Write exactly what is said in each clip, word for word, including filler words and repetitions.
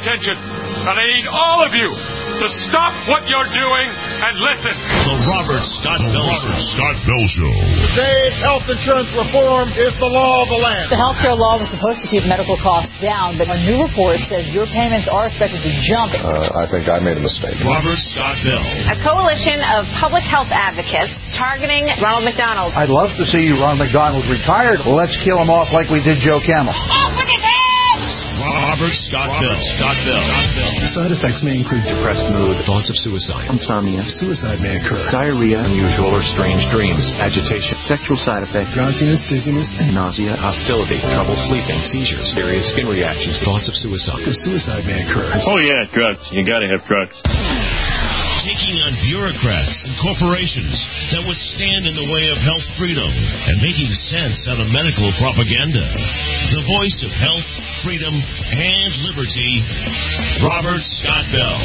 attention. And I need all of you to stop what you're doing and listen. The Robert Scott Bell Show. Scott Bell Show. Today's health insurance reform is the law of the land. The health care law was supposed to keep medical costs down, but a new report says your payments are expected to jump. Uh, I think I made a mistake. Robert Scott Bell. A coalition of public health advocates targeting Ronald McDonald. I'd love to see Ronald McDonald retired. Well, let's kill him off like we did Joe Camel. Off with his head! Robert Scott Bell. Scott Bell. Side effects may include depressed mood, thoughts of suicide, insomnia, suicide may occur, diarrhea, unusual or strange dreams, agitation, sexual side effects, drowsiness, dizziness, and nausea, hostility, trouble sleeping, seizures, various skin reactions, thoughts of suicide. The suicide may occur. Oh yeah, drugs. You gotta have drugs. Taking on bureaucrats and corporations that would stand in the way of health freedom and making sense out of medical propaganda. The voice of health, freedom, and liberty, Robert Scott Bell.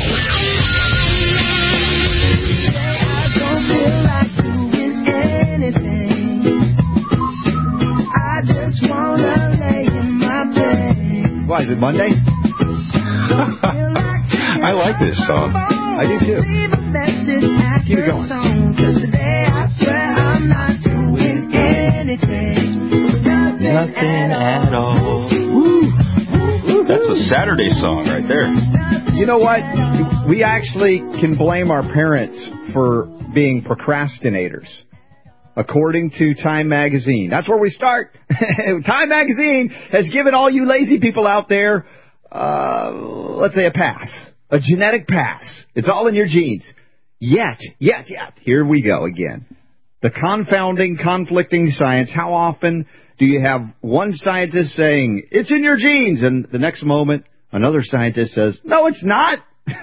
I don't feel like doing anything. I just wanna lay in my bed. Why, is it Monday? I like this song. I do too. Keep it going. Nothing at all. Woo. That's a Saturday song right there. You know what? We actually can blame our parents for being procrastinators. According to Time Magazine. That's where we start. Time Magazine has given all you lazy people out there, uh, let's say a pass. A genetic pass. It's all in your genes. Yet, yet, yet. Here we go again. The confounding, conflicting science. How often do you have one scientist saying, it's in your genes, and the next moment, another scientist says, no, it's not.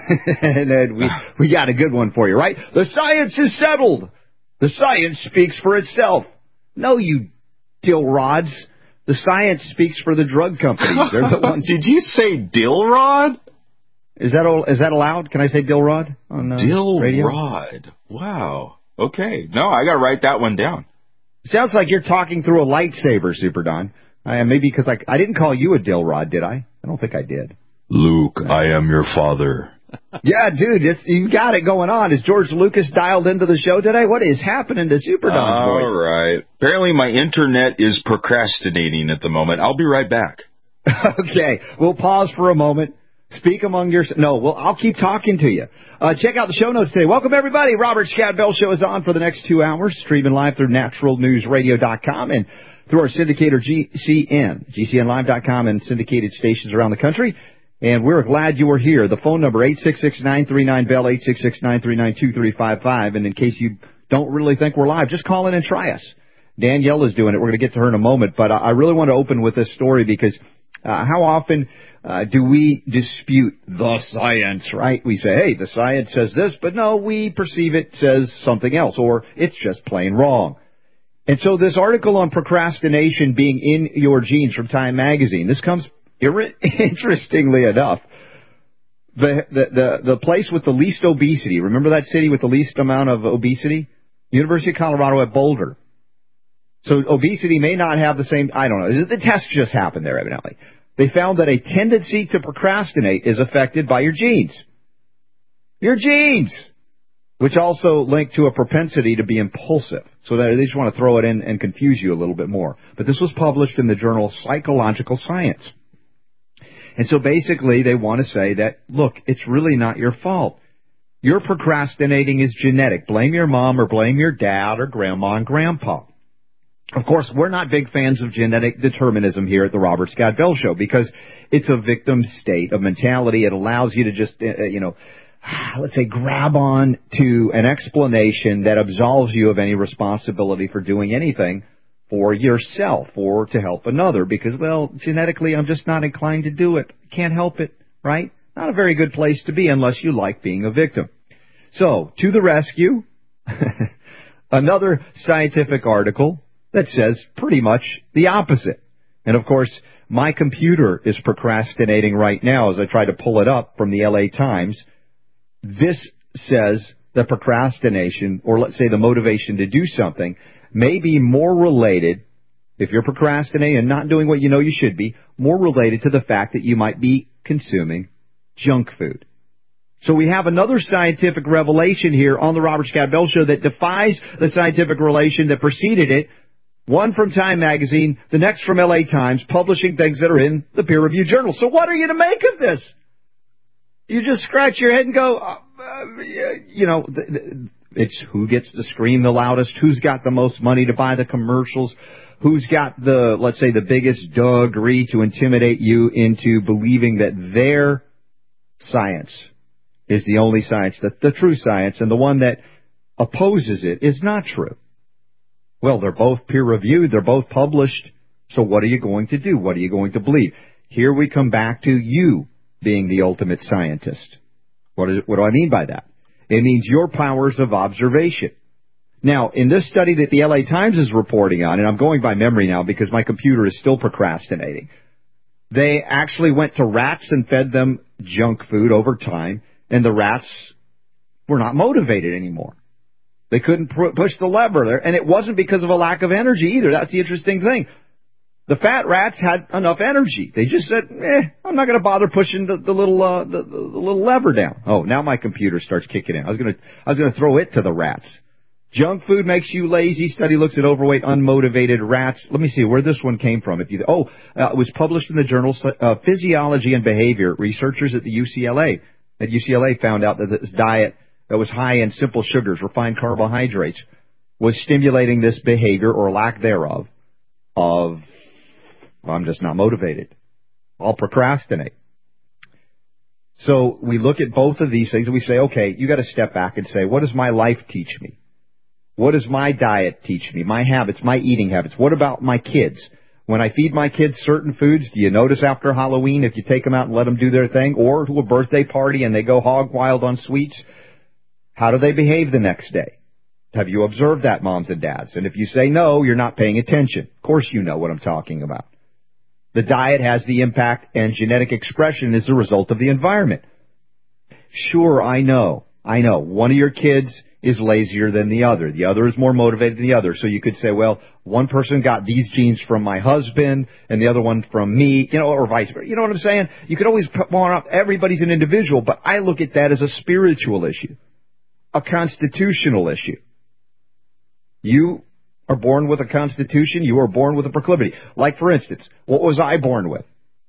And then we, we got a good one for you, right? The science is settled. The science speaks for itself. No, you dill rods. The science speaks for the drug companies. They're the ones. Did you say dill rod? Is that all, is that allowed? Can I say dill rod on uh, dill radio? rod? Wow. Okay. No, I got to write that one down. Sounds like you're talking through a lightsaber, Super Don. Uh, maybe because I, I didn't call you a dill rod, did I? I don't think I did. Luke, I am your father. Yeah, dude, it's, you got it going on. Is George Lucas dialed into the show today? What is happening to Super Don's voice? All right. Apparently my internet is procrastinating at the moment. I'll be right back. Okay. We'll pause for a moment. Speak among your... No, well, I'll keep talking to you. Uh, check out the show notes today. Welcome, everybody. Robert Scott Bell Show is on for the next two hours, streaming live through natural news radio dot com and through our syndicator G C N, G C N live dot com, and syndicated stations around the country. And we're glad you were here. The phone number, eight six six, nine three nine, B E L L, eight six six, nine three nine, two three five five. And in case you don't really think we're live, just call in and try us. Danielle is doing it. We're going to get to her in a moment. But I really want to open with this story because uh, how often... Uh, do we dispute the science, right? We say, hey, the science says this, but no, we perceive it says something else, or it's just plain wrong. And so this article on procrastination being in your genes from Time Magazine, this comes, interestingly enough, the, the, the, the place with the least obesity, remember that city with the least amount of obesity? University of Colorado at Boulder. So obesity may not have the same, I don't know, the test just happened there evidently. They found that a tendency to procrastinate is affected by your genes. Your genes! Which also link to a propensity to be impulsive. So that they just want to throw it in and confuse you a little bit more. But this was published in the journal Psychological Science. And so basically they want to say that, look, it's really not your fault. Your procrastinating is genetic. Blame your mom or blame your dad or grandma and grandpa. Of course, we're not big fans of genetic determinism here at the Robert Scott Bell Show because it's a victim state of mentality. It allows you to just, uh, you know, let's say grab on to an explanation that absolves you of any responsibility for doing anything for yourself or to help another because, well, genetically, I'm just not inclined to do it. Can't help it, right? Not a very good place to be unless you like being a victim. So, to the rescue, another scientific article that says pretty much the opposite. And, of course, my computer is procrastinating right now as I try to pull it up from the L A Times. This says that procrastination, or let's say the motivation to do something, may be more related, if you're procrastinating and not doing what you know you should be, more related to the fact that you might be consuming junk food. So we have another scientific revelation here on the Robert Scott Bell Show that defies the scientific relation that preceded it. One from Time Magazine, the next from L A Times, publishing things that are in the peer-reviewed journal. So what are you to make of this? You just scratch your head and go, uh, uh, you know, th- th- it's who gets to scream the loudest, who's got the most money to buy the commercials, who's got the, let's say, the biggest degree to intimidate you into believing that their science is the only science, that the true science, and the one that opposes it is not true. Well, they're both peer-reviewed, they're both published, so what are you going to do? What are you going to believe? Here we come back to you being the ultimate scientist. What, is, what do I mean by that? It means your powers of observation. Now, in this study that the L A Times is reporting on, and I'm going by memory now because my computer is still procrastinating, they actually went to rats and fed them junk food over time, and the rats were not motivated anymore. They couldn't push the lever there, and it wasn't because of a lack of energy either. That's the interesting thing. The fat rats had enough energy. They just said, eh, I'm not going to bother pushing the, the little uh, the, the little lever down. Oh, now my computer starts kicking in. I was going to I was going to throw it to the rats. Junk food makes you lazy. Study looks at overweight, unmotivated rats. Let me see where this one came from. If you, oh, uh, it was published in the journal uh, Physiology and Behavior. Researchers at the U C L A at U C L A found out that this diet that was high in simple sugars, refined carbohydrates, was stimulating this behavior or lack thereof of, well, I'm just not motivated. I'll procrastinate. So we look at both of these things and we say, okay, you got to step back and say, what does my life teach me? What does my diet teach me? My habits, my eating habits. What about my kids? When I feed my kids certain foods, do you notice after Halloween if you take them out and let them do their thing, or to a birthday party and they go hog wild on sweets, how do they behave the next day? Have you observed that, moms and dads? And if you say no, you're not paying attention. Of course you know what I'm talking about. The diet has the impact, and genetic expression is the result of the environment. Sure, I know. I know. One of your kids is lazier than the other. The other is more motivated than the other. So you could say, well, one person got these genes from my husband and the other one from me, you know, or vice versa. You know what I'm saying? You could always put more up. Everybody's an individual, but I look at that as a spiritual issue, a constitutional issue. You are born with a constitution. You are born with a proclivity. Like, for instance, what was I born with?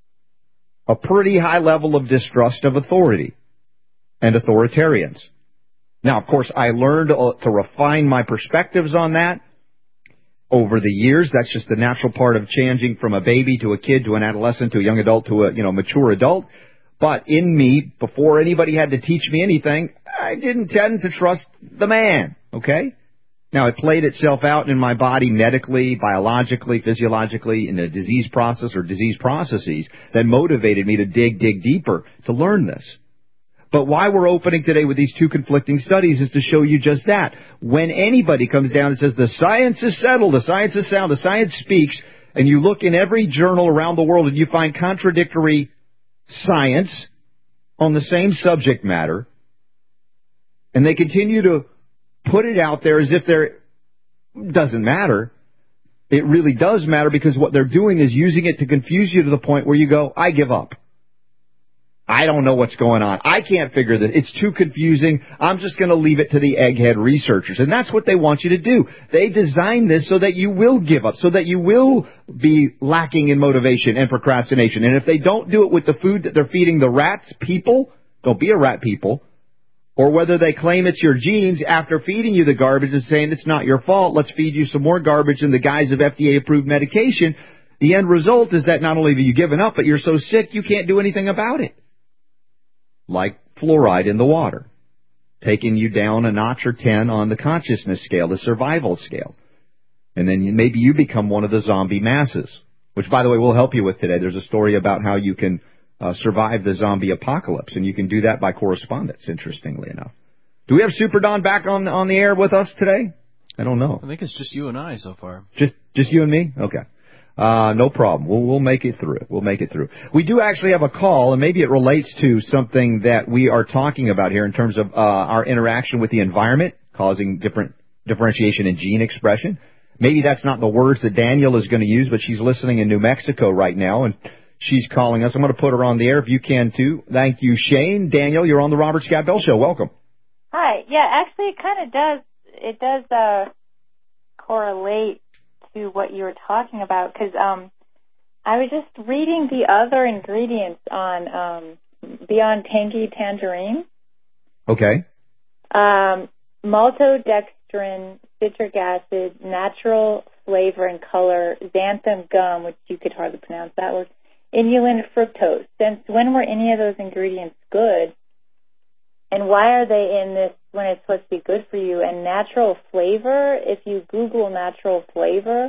A pretty high level of distrust of authority and authoritarians. Now, of course, I learned to refine my perspectives on that over the years. That's just the natural part of changing from a baby to a kid to an adolescent to a young adult to a, you know, mature adult. But in me, before anybody had to teach me anything, I didn't tend to trust the man, okay? Now, it played itself out in my body medically, biologically, physiologically, in a disease process or disease processes that motivated me to dig, dig deeper to learn this. But why we're opening today with these two conflicting studies is to show you just that. When anybody comes down and says the science is settled, the science is sound, the science speaks, and you look in every journal around the world and you find contradictory science on the same subject matter, and they continue to put it out there as if there doesn't matter. It really does matter, because what they're doing is using it to confuse you to the point where you go, I give up. I don't know what's going on. I can't figure this. It's too confusing. I'm just going to leave it to the egghead researchers. And that's what they want you to do. They designed this so that you will give up, so that you will be lacking in motivation and procrastination. And if they don't do it with the food that they're feeding the rats, people, don't be a rat people, or whether they claim it's your genes after feeding you the garbage and saying it's not your fault, let's feed you some more garbage in the guise of F D A-approved medication, the end result is that not only have you given up, but you're so sick you can't do anything about it. Like fluoride in the water, taking you down a notch or ten on the consciousness scale, the survival scale. And then you, maybe you become one of the zombie masses, which, by the way, we'll help you with today. There's a story about how you can uh, survive the zombie apocalypse, and you can do that by correspondence, interestingly enough. Do we have Super Don back on, on the air with us today? I don't know. I think it's just you and I so far. Just just you and me? Okay. Uh, no problem. We'll, we'll make it through. We'll make it through. We do actually have a call, and maybe it relates to something that we are talking about here in terms of uh, our interaction with the environment, causing different differentiation in gene expression. Maybe that's not the words that Daniel is going to use, but she's listening in New Mexico right now, and She's calling us. I'm going to put her on the air if you can, too. Thank you, Shane. Daniel, you're on the Robert Scott Bell Show. Welcome. Hi. Yeah, actually, it kind of does. It does uh, correlate to what you were talking about, because um, I was just reading the other ingredients on um, Beyond Tangy Tangerine. Okay. Um, maltodextrin, citric acid, natural flavor and color, xanthan gum, which you could hardly pronounce that word, inulin fructose. Since when were any of those ingredients good? And why are they in this when it's supposed to be good for you? And natural flavor, if you Google natural flavor,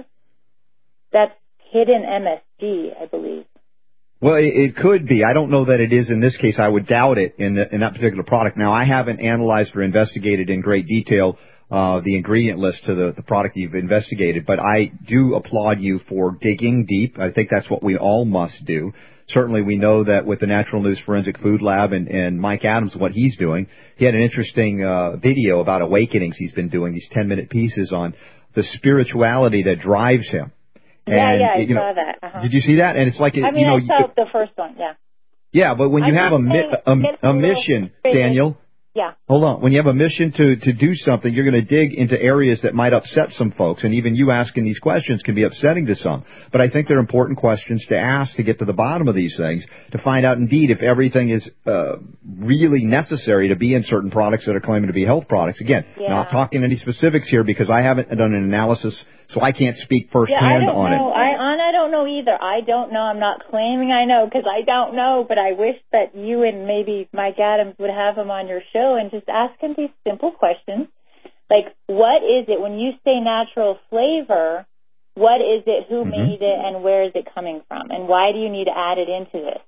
that's hidden M S G, I believe. Well, it, it could be. I don't know that it is in this case. I would doubt it in, the, in that particular product. Now, I haven't analyzed or investigated in great detail uh, the ingredient list to the, the product you've investigated, but I do applaud you for digging deep. I think that's what we all must do. Certainly, we know that with the Natural News Forensic Food Lab and, and Mike Adams, what he's doing, he had an interesting uh, video about awakenings he's been doing, these ten-minute pieces on the spirituality that drives him. Yeah, and, yeah, I you know, saw that. Uh-huh. Did you see that? And it's like, I mean, you know, I saw the first one, yeah. Yeah, but when you I'm have a, mi- a, a mission, Daniel, yeah. Hold on. When you have a mission to, to do something, you're going to dig into areas that might upset some folks, and even you asking these questions can be upsetting to some. But I think they're important questions to ask to get to the bottom of these things, to find out indeed if everything is uh, really necessary to be in certain products that are claiming to be health products. Again, Yeah. not talking any specifics here because I haven't done an analysis, so I can't speak firsthand yeah, I don't on know. it. I, on, I don't know either. I don't know. I'm not claiming I know because I don't know, but I wish that you and maybe Mike Adams would have him on your show and just ask him these simple questions. Like, what is it, when you say natural flavor, what is it, who mm-hmm. made it, and where is it coming from? And why do you need to add it into this?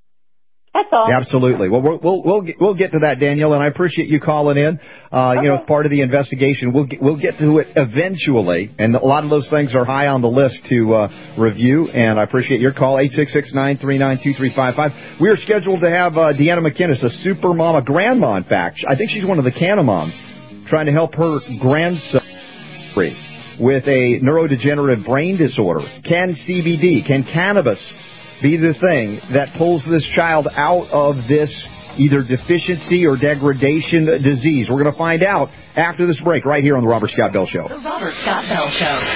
That's all. Absolutely. Well, we'll we'll we'll get, we'll get to that, Danielle, and I appreciate you calling in. Uh, okay. You know, as part of the investigation, we'll get, we'll get to it eventually, and a lot of those things are high on the list to uh, review. And I appreciate your call, eight six six, nine three nine, two three five five. We are scheduled to have uh, Deanna McInnes, a super mama, grandma, in fact. I think she's one of the Canna moms, trying to help her grandson free with a neurodegenerative brain disorder. Can C B D, can cannabis be the thing that pulls this child out of this either deficiency or degradation disease? We're going to find out after this break right here on the Robert Scott Bell Show. The Robert Scott Bell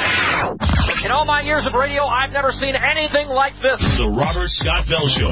Show. In all my years of radio, I've never seen anything like this. The Robert Scott Bell Show.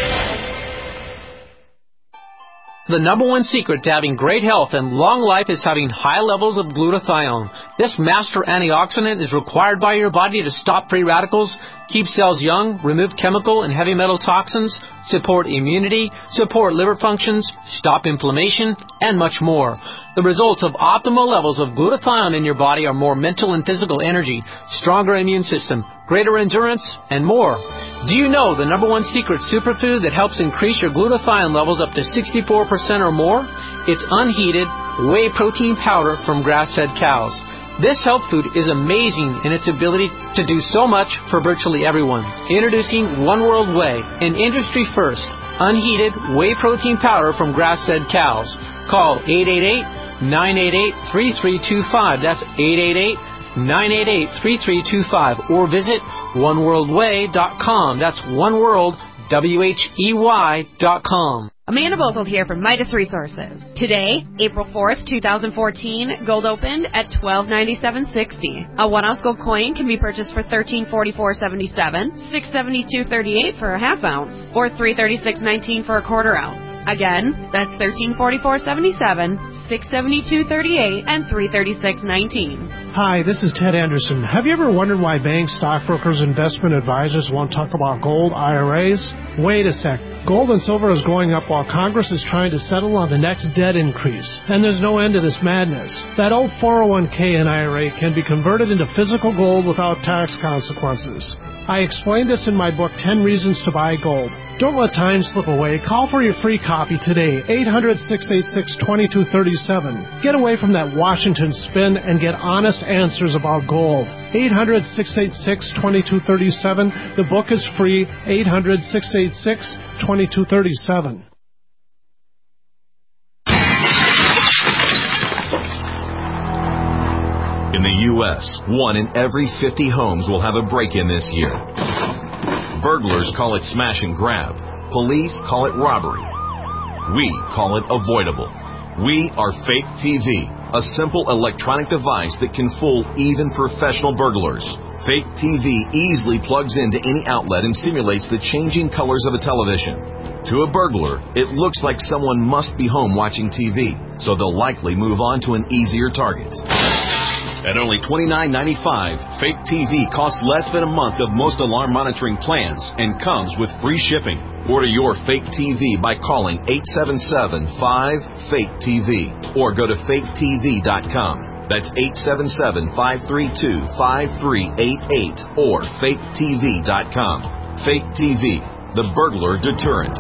The number one secret to having great health and long life is having high levels of glutathione. This master antioxidant is required by your body to stop free radicals, keep cells young, remove chemical and heavy metal toxins, support immunity, support liver functions, stop inflammation, and much more. The results of optimal levels of glutathione in your body are more mental and physical energy, stronger immune system, greater endurance, and more. Do you know the number one secret superfood that helps increase your glutathione levels up to sixty-four percent or more? It's unheated whey protein powder from grass-fed cows. This health food is amazing in its ability to do so much for virtually everyone. Introducing One World Whey, an industry-first, unheated whey protein powder from grass-fed cows. Call eight eight eight, nine eight eight, three three two five. That's eight eight eight, nine eight eight, three three two five. Or visit one world way dot com. That's oneworld, W H E Y dot com. Amanda Bozold here from Midas Resources. Today, April fourth, twenty fourteen, gold opened at twelve ninety-seven sixty. A one ounce gold coin can be purchased for thirteen forty-four seventy-seven, six seventy-two thirty-eight for a half ounce, or three thirty-six nineteen for a quarter ounce. Again, that's thirteen forty-four seventy-seven, six seventy-two thirty-eight, and three thirty-six nineteen. Hi, this is Ted Anderson. Have you ever wondered why banks, stockbrokers, investment advisors won't talk about gold I R As? Wait a sec. Gold and silver is going up while Congress is trying to settle on the next debt increase. And there's no end to this madness. That old four oh one k and I R A can be converted into physical gold without tax consequences. I explained this in my book, ten Reasons to Buy Gold. Don't let time slip away. Call for your free copy today, eight hundred, six eight six, two two three seven. Get away from that Washington spin and get honest answers about gold. eight hundred, six eight six, two two three seven. The book is free, eight hundred, six eight six, two two three seven. In the U S, one in every fifty homes will have a break-in this year. Burglars call it smash and grab. Police call it robbery. We call it avoidable. We are Fake T V, a simple electronic device that can fool even professional burglars. Fake T V easily plugs into any outlet and simulates the changing colors of a television. To a burglar, it looks like someone must be home watching T V, so they'll likely move on to an easier target. At only twenty-nine ninety-five, Fake T V costs less than a month of most alarm monitoring plans and comes with free shipping. Order your Fake T V by calling eight seven seven, five, fake T V or go to fake T V dot com. That's eight seven seven, five three two, five three eight eight or fake T V dot com. Fake T V, the burglar deterrent.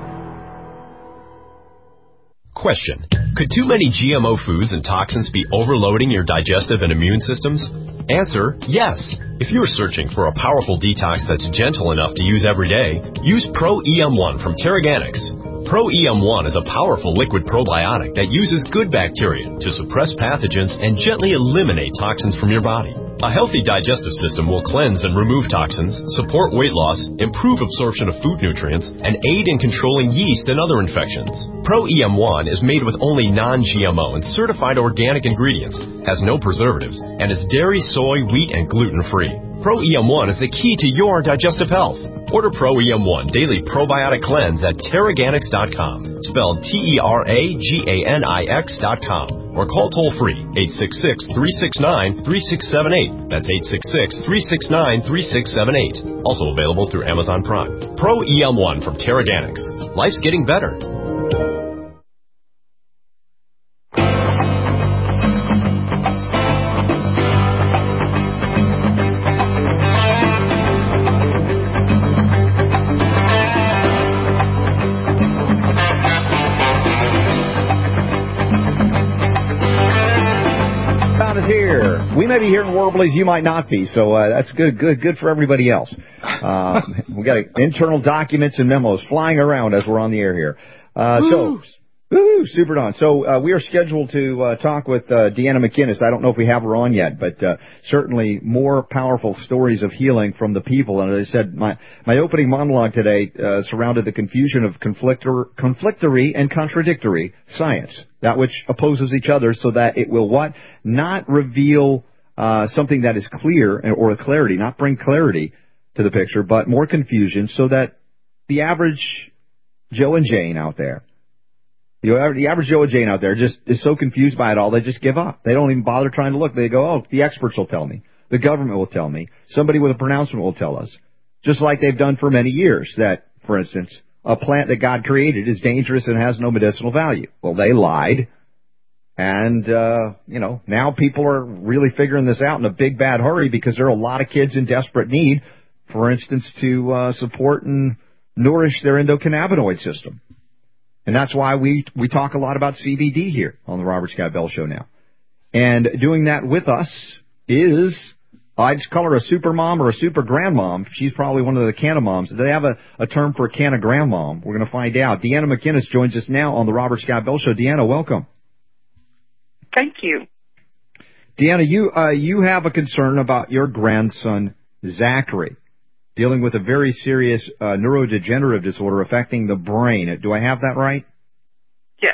Question. Could too many G M O foods and toxins be overloading your digestive and immune systems? Answer, yes. If you're searching for a powerful detox that's gentle enough to use every day, use Pro E M one from Terraganics. Pro E M one is a powerful liquid probiotic that uses good bacteria to suppress pathogens and gently eliminate toxins from your body. A healthy digestive system will cleanse and remove toxins, support weight loss, improve absorption of food nutrients, and aid in controlling yeast and other infections. Pro E M one is made with only non-G M O and certified organic ingredients, has no preservatives, and is dairy, soy, wheat, and gluten-free. Pro E M one is the key to your digestive health. Order Pro E M one Daily Probiotic Cleanse at Terraganics dot com, spelled T E R A G A N I X dot com, or call toll-free eight six six, three six nine, three six seven eight. That's eight six six, three six nine, three six seven eight. Also available through Amazon Prime. Pro E M one from Terraganics. Life's getting better. We may be hearing warblies, you might not be, so uh, that's good, good, good for everybody else. Uh, we got internal documents and memos flying around as we're on the air here. Uh, so, woo, super Don. So uh, we are scheduled to uh, talk with uh, Deanna McInnes. I don't know if we have her on yet, but uh, certainly more powerful stories of healing from the people. And as I said, my my opening monologue today uh, surrounded the confusion of conflictor, conflictory and contradictory science, that which opposes each other, so that it will what? Not reveal uh, something that is clear or clarity, not bring clarity to the picture, but more confusion, so that the average Joe and Jane out there, the average Joe and Jane out there just is so confused by it all, they just give up. They don't even bother trying to look. They go, oh, the experts will tell me. The government will tell me. Somebody with a pronouncement will tell us. Just like they've done for many years that, for instance, a plant that God created is dangerous and has no medicinal value. Well, they lied. And, uh, you know, now people are really figuring this out in a big, bad hurry because there are a lot of kids in desperate need, for instance, to uh, support and nourish their endocannabinoid system. And that's why we we talk a lot about C B D here on the Robert Scott Bell Show now. And doing that with us is, I just call her a super mom or a super grandmom. She's probably one of the canna moms. Do they have a, a term for a canna grandmom? We're going to find out. Deanna McInnes joins us now on the Robert Scott Bell Show. Deanna, welcome. Thank you. Deanna, you uh, you have a concern about your grandson, Zachary, dealing with a very serious uh, neurodegenerative disorder affecting the brain. Do I have that right? Yes.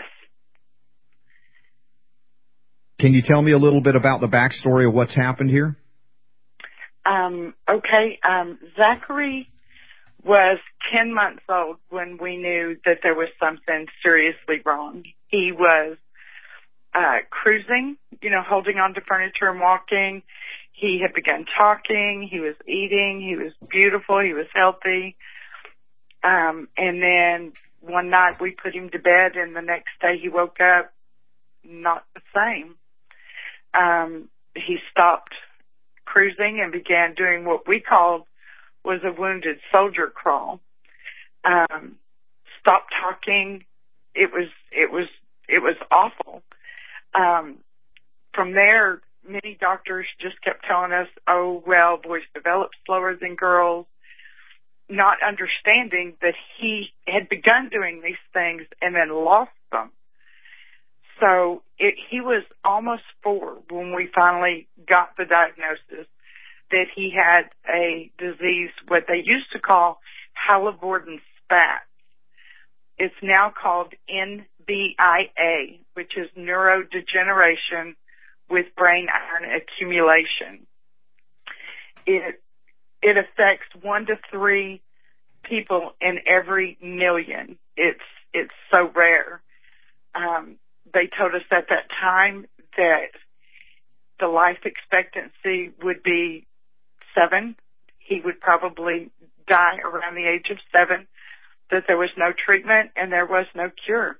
Can you tell me a little bit about the backstory of what's happened here? Um, okay. Um, Zachary was ten months old when we knew that there was something seriously wrong. He was uh, cruising, you know, holding on to furniture and walking. He had begun talking. He was eating. He was beautiful. He was healthy. Um, and then one night we put him to bed, and the next day he woke up not the same. Um, he stopped cruising and began doing what we called was a wounded soldier crawl. Um, stopped talking. It was, it was, it was awful. Um, from there, many doctors just kept telling us, oh, well, boys develop slower than girls, not understanding that he had begun doing these things and then lost them. So it, he was almost four when we finally got the diagnosis that he had a disease, what they used to call Halliburton-Spatz. It's now called N B I A, which is neurodegeneration with brain iron accumulation. It it affects one to three people in every million. It's it's so rare. Um, they told us at that time that the life expectancy would be seven. He would probably die around the age of seven, that there was no treatment and there was no cure.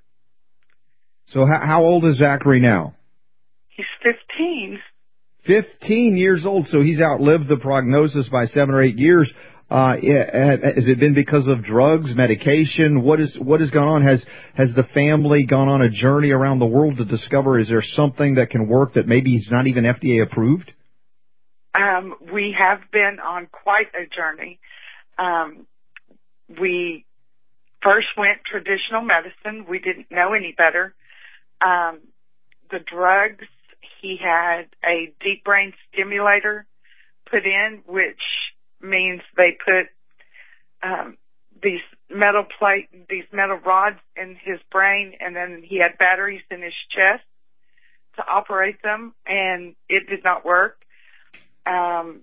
So how, how old is Zachary now? He's fifteen. fifteen years old, so he's outlived the prognosis by seven or eight years. Uh, has it been because of drugs, medication? What is what has gone on? Has has the family gone on a journey around the world to discover, is there something that can work that maybe is not even F D A approved? Um, we have been on quite a journey. Um, we first went traditional medicine. We didn't know any better. Um, the drugs, he had a deep brain stimulator put in, which means they put um, these metal plate, these metal rods in his brain, and then he had batteries in his chest to operate them, and it did not work. Um,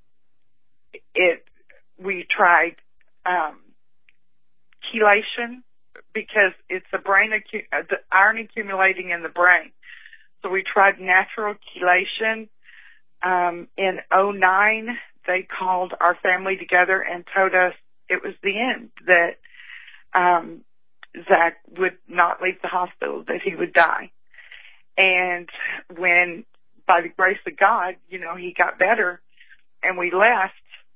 it we tried um, chelation because it's the brain acu- uh, the iron accumulating in the brain. So we tried natural chelation. Um, in oh nine, they called our family together and told us it was the end, that um, Zach would not leave the hospital, that he would die. And when, by the grace of God, you know, he got better and we left,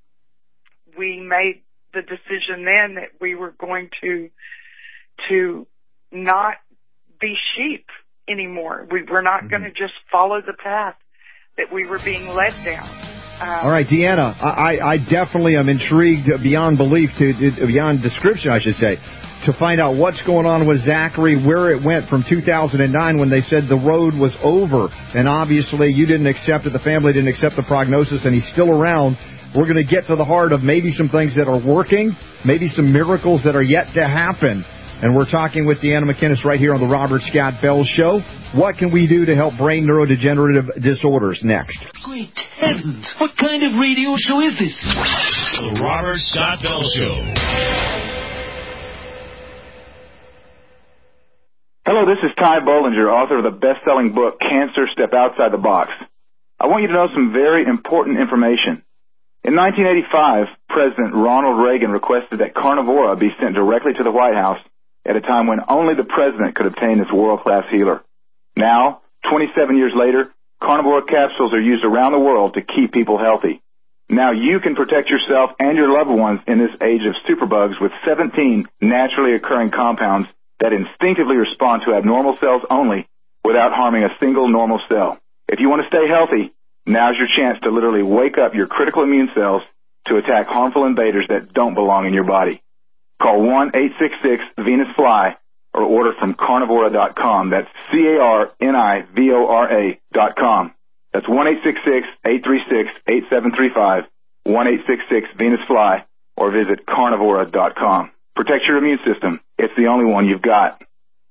we made the decision then that we were going to to not be sheep anymore. We were not mm-hmm. going to just follow the path that we were being led down. Um, All right, Deanna, I, I definitely am intrigued beyond belief, to, to beyond description, I should say, to find out what's going on with Zachary, where it went from two thousand nine when they said the road was over. And obviously you didn't accept it, the family didn't accept the prognosis, and he's still around. We're going to get to the heart of maybe some things that are working, maybe some miracles that are yet to happen. And we're talking with Deanna McInnes right here on the Robert Scott Bell Show. What can we do to help brain neurodegenerative disorders? Next. Great heavens! What kind of radio show is this? The Robert Scott Bell Show. Hello, this is Ty Bollinger, author of the best-selling book, Cancer, Step Outside the Box. I want you to know some very important information. In nineteen eighty-five, President Ronald Reagan requested that Carnivora be sent directly to the White House at a time when only the president could obtain this world-class healer. Now, twenty-seven years later, Carnivora capsules are used around the world to keep people healthy. Now you can protect yourself and your loved ones in this age of superbugs with seventeen naturally occurring compounds that instinctively respond to abnormal cells only without harming a single normal cell. If you want to stay healthy, now's your chance to literally wake up your critical immune cells to attack harmful invaders that don't belong in your body. Call one eight six six Venus Fly or order from carnivora dot com. That's C A R N I V O R A dot com. That's one eight six six, eight three six, eight seven three five, one eight six six Venus Fly, or visit carnivora dot com. Protect your immune system. It's the only one you've got.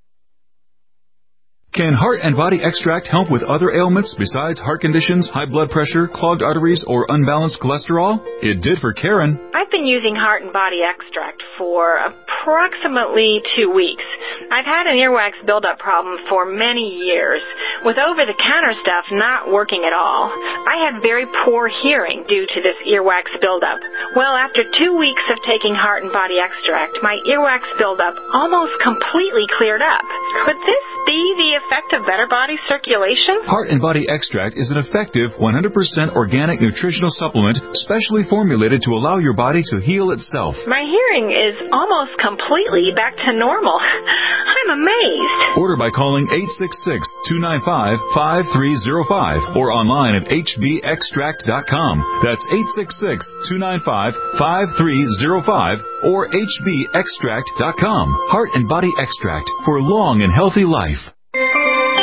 Can Heart and Body Extract help with other ailments besides heart conditions, high blood pressure, clogged arteries, or unbalanced cholesterol? It did for Karen. I've been using Heart and Body Extract for approximately two weeks. I've had an earwax buildup problem for many years, with over-the-counter stuff not working at all. I had very poor hearing due to this earwax buildup. Well, after two weeks of taking Heart and Body Extract, my earwax buildup almost completely cleared up. Could this be the effect of better body circulation? Heart and Body Extract is an effective one hundred percent organic nutritional supplement specially formulated to allow your body to heal itself. My hearing is almost completely back to normal. I'm amazed. Order by calling eight six six, two nine five, five three zero five or online at H B extract dot com. That's eight six six, two nine five, five three zero five or H B extract dot com. Heart and Body Extract for long and healthy life.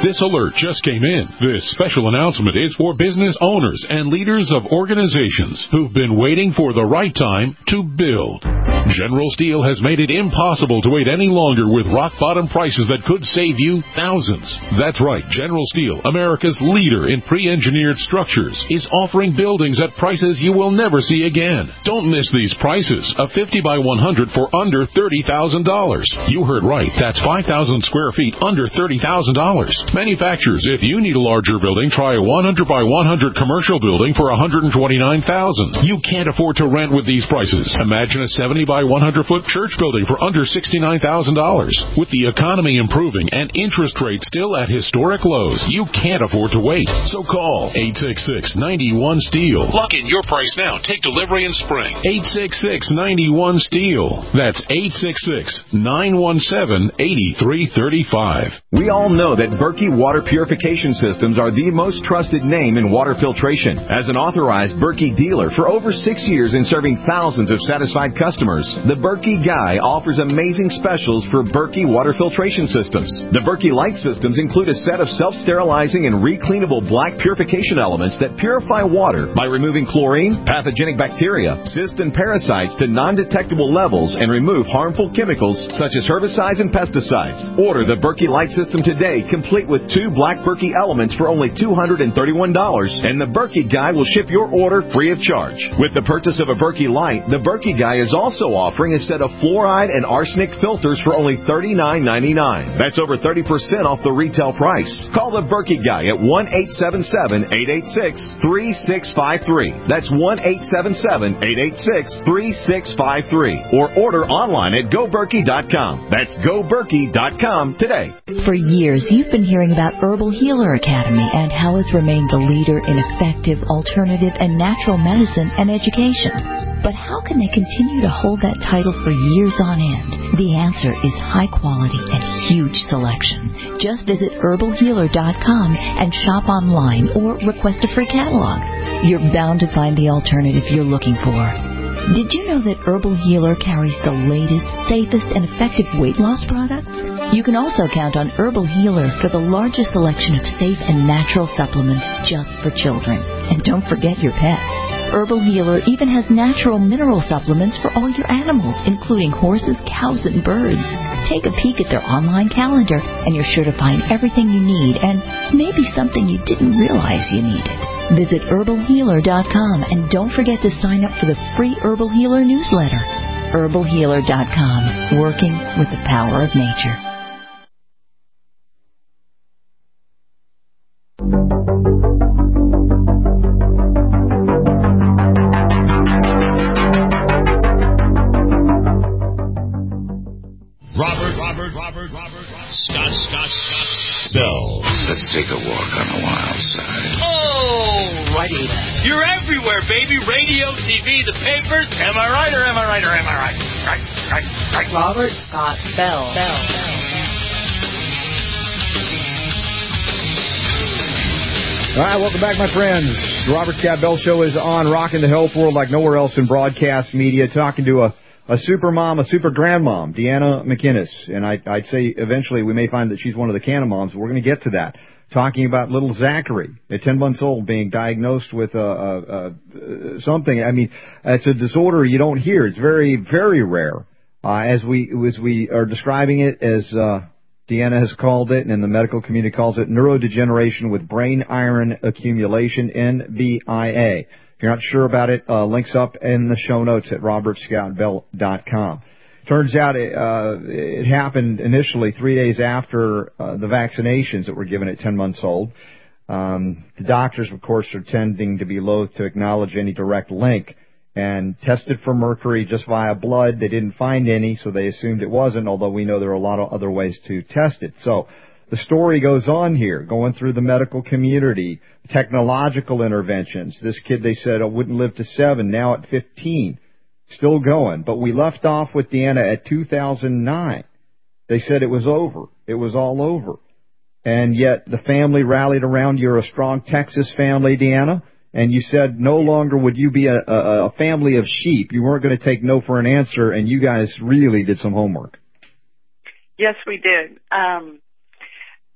This alert just came in. This special announcement is for business owners and leaders of organizations who've been waiting for the right time to build. General Steel has made it impossible to wait any longer with rock-bottom prices that could save you thousands. That's right. General Steel, America's leader in pre-engineered structures, is offering buildings at prices you will never see again. Don't miss these prices. A fifty by one hundred for under thirty thousand dollars. You heard right. That's five thousand square feet under thirty thousand dollars. Manufacturers, if you need a larger building, try a one hundred by one hundred commercial building for one hundred twenty-nine thousand dollars. You can't afford to rent with these prices. Imagine a seventy by one hundred foot church building for under sixty-nine thousand dollars. With the economy improving and interest rates still at historic lows, you can't afford to wait. So call eight six six, nine one, STEEL. Lock in your price now. Take delivery in spring. eight six six, nine one, STEEL. That's eight six six, nine one seven, eight three three five. We all know that Berkey Water Purification Systems are the most trusted name in water filtration. As an authorized Berkey dealer for over six years and serving thousands of satisfied customers, the Berkey Guy offers amazing specials for Berkey Water Filtration Systems. The Berkey Light Systems include a set of self-sterilizing and recleanable black purification elements that purify water by removing chlorine, pathogenic bacteria, cysts, and parasites to non-detectable levels and remove harmful chemicals such as herbicides and pesticides. Order the Berkey Light System today, complete with two black Berkey elements for only two hundred thirty-one dollars, and the Berkey Guy will ship your order free of charge. With the purchase of a Berkey Light, the Berkey Guy is also offering a set of fluoride and arsenic filters for only thirty-nine ninety-nine. That's over thirty percent off the retail price. Call the Berkey Guy at one eight seven seven, eight eight six, three six five three. That's one eight seven seven, eight eight six, three six five three. Or order online at go berkey dot com. That's go berkey dot com today. For years, you've been hearing about Herbal Healer Academy and how it's remained the leader in effective, alternative, and natural medicine and education. But how can they continue to hold that title for years on end? The answer is high quality and huge selection. Just visit herbal healer dot com and shop online or request a free catalog. You're bound to find the alternative you're looking for. Did you know that Herbal Healer carries the latest, safest, and effective weight loss products? You can also count on Herbal Healer for the largest selection of safe and natural supplements just for children. And don't forget your pets. Herbal Healer even has natural mineral supplements for all your animals, including horses, cows, and birds. Take a peek at their online calendar, and you're sure to find everything you need and maybe something you didn't realize you needed. Visit herbal healer dot com and don't forget to sign up for the free Herbal Healer newsletter. herbal healer dot com, working with the power of nature. Robert, Robert, Robert, Robert, Scott, Scott, Scott, Bell. Let's take a walk on the wild side. Oh, righty. You're everywhere, baby. Radio, T V, the papers. Am I right or am I right or am I right? Right, right, right. Robert Scott Bell. Bell. Bell. All right, welcome back, my friends. The Robert Scott Bell Show is on, rocking the health world like nowhere else in broadcast media, talking to a A super mom, a super grandmom, Deanna McInnes. And I, I'd say eventually we may find that she's one of the Canna moms. We're going to get to that. Talking about little Zachary at ten months old being diagnosed with a, a, a, something. I mean, it's a disorder you don't hear. It's very, very rare. Uh, as we, as we are describing it, as, uh, Deanna has called it, and in the medical community calls it neurodegeneration with brain iron accumulation, N B I A. If you're not sure about it, uh, links up in the show notes at robert scott bell dot com. Turns out it, uh, it happened initially three days after uh, the vaccinations that were given at ten months old. Um, the doctors, of course, are tending to be loath to acknowledge any direct link, and tested for mercury just via blood. They didn't find any, so they assumed it wasn't, although we know there are a lot of other ways to test it. So the story goes on here, going through the medical community, technological interventions. This kid, they said, oh, wouldn't live to seven, now at fifteen. Still going. But we left off with Deanna at two thousand nine. They said it was over. It was all over. And yet the family rallied around. You're a strong Texas family, Deanna. And you said no longer would you be a, a, a family of sheep. You weren't going to take no for an answer, and you guys really did some homework. Yes, we did. Um,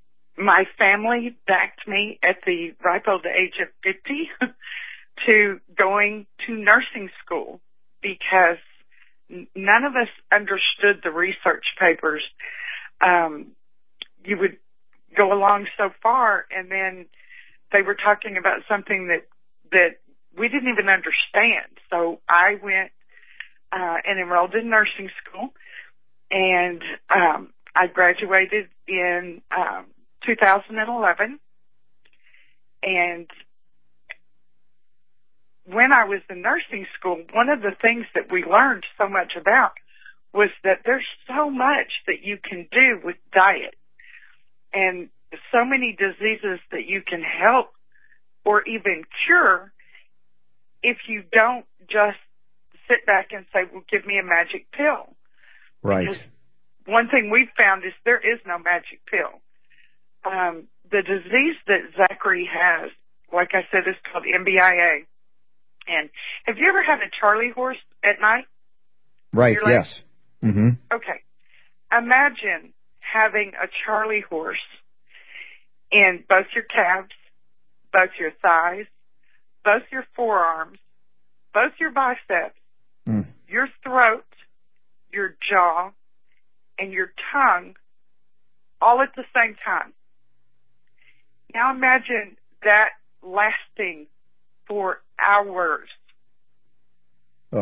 my family backed me at the ripe old age of fifty to going to nursing school because none of us understood the research papers. Um, you would go along so far, and then they were talking about something that that we didn't even understand. So I went uh, and enrolled in nursing school, and um, I graduated in um, two thousand eleven. And when I was in nursing school, one of the things that we learned so much about was that there's so much that you can do with diet, and so many diseases that you can help or even cure if you don't just sit back and say, well, give me a magic pill. Right. Because one thing we've found is there is no magic pill. Um, the disease that Zachary has, like I said, is called M B I A. And have you ever had a Charlie horse at night? Right, You're yes. Like, mm-hmm. Okay. Imagine having a Charlie horse in both your calves, both your thighs, both your forearms, both your biceps, mm. your throat, your jaw, and your tongue all at the same time. Now imagine that lasting for hours. Oh.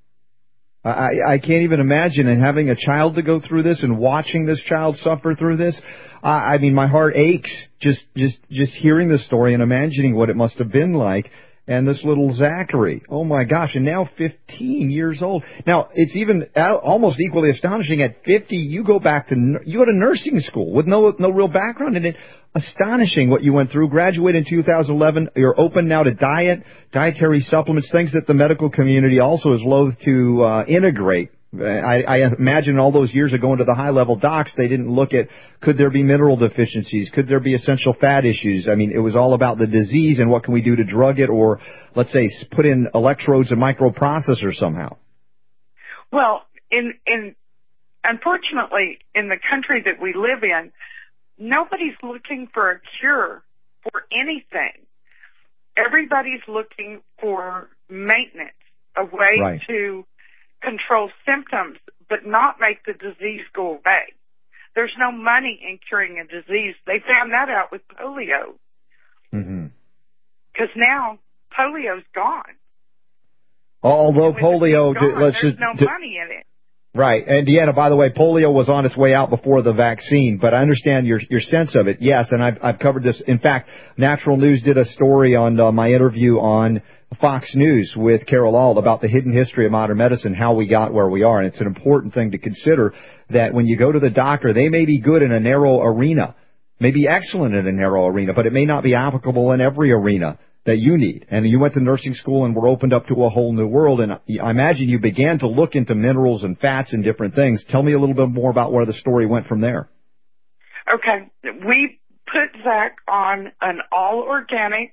I, I can't even imagine, and having a child to go through this and watching this child suffer through this. I, I mean, my heart aches just, just, just hearing this story and imagining what it must have been like. And this little Zachary, oh my gosh, and now fifteen years old. Now, it's even almost equally astonishing. At fifty, you go back to, you go to nursing school with no, no real background in it. Astonishing what you went through. Graduated in two thousand eleven. You're open now to diet, dietary supplements, things that the medical community also is loath to uh, integrate. I, I imagine all those years of going to the high-level docs, they didn't look at, could there be mineral deficiencies? Could there be essential fat issues? I mean, it was all about the disease and what can we do to drug it or, let's say, put in electrodes and microprocessors somehow. Well, in, in, unfortunately, in the country that we live in, nobody's looking for a cure for anything. Everybody's looking for maintenance, a way right. to control symptoms, but not make the disease go away. There's no money in curing a disease. They found that out with polio. Mm-hmm. Because now polio's gone. Although polio, gone, let's there's just, no d- money in it. Right. And Deanna, by the way, polio was on its way out before the vaccine, but I understand your your sense of it. Yes, and I've I've covered this. In fact, Natural News did a story on uh, my interview on Fox News with Carol Auld about the hidden history of modern medicine, how we got where we are. And it's an important thing to consider that when you go to the doctor, they may be good in a narrow arena, may be excellent in a narrow arena, but it may not be applicable in every arena that you need. And you went to nursing school and were opened up to a whole new world. And I imagine you began to look into minerals and fats and different things. Tell me a little bit more about where the story went from there. Okay. We put Zach on an all-organic,